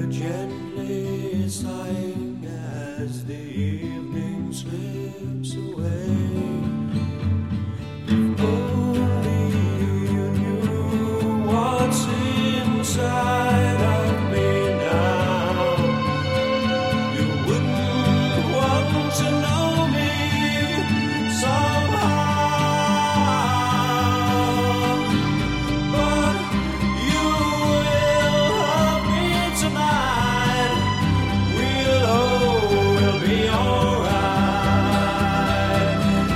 gently sighing as the evening slips away. If only you knew what's inside of me now, you wouldn't want to know me somehow. But you will hug me tonight. We'll be alright.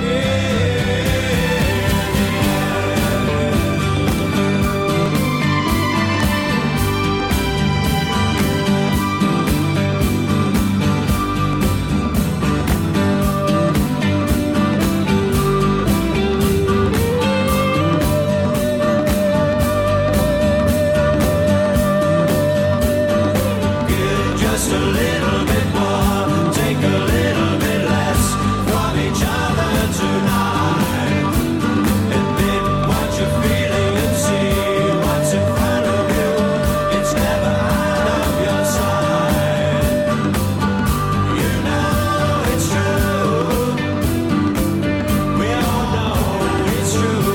Give just a little bit more, take a little bit less from each other tonight. Admit what you're feeling and see what's in front of you. It's never out of your sight. You know it's true. We all know it's true.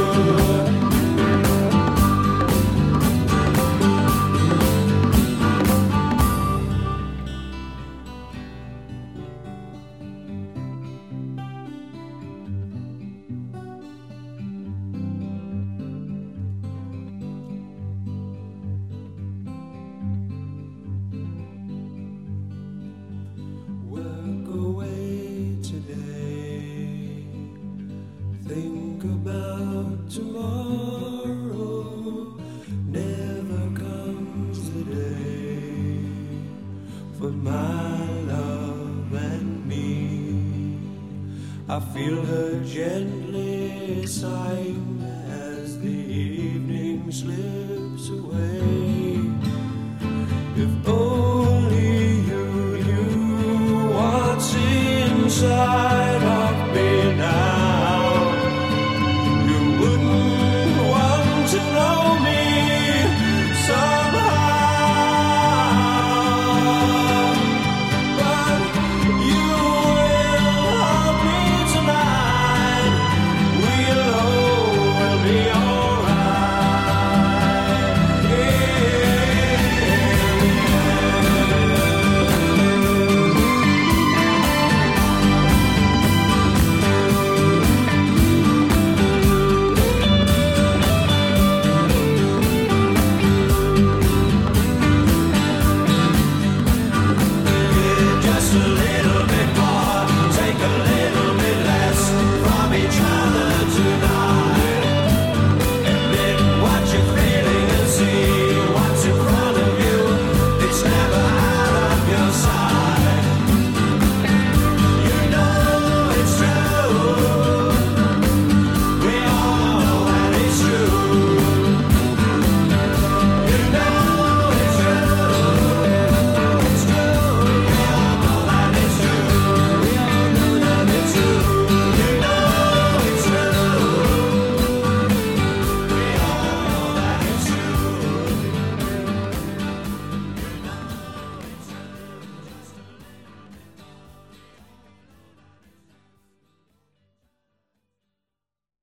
Work away today. Think about tomorrow. Never comes the day for my love and me. I feel her gently sighing as the evening slips away.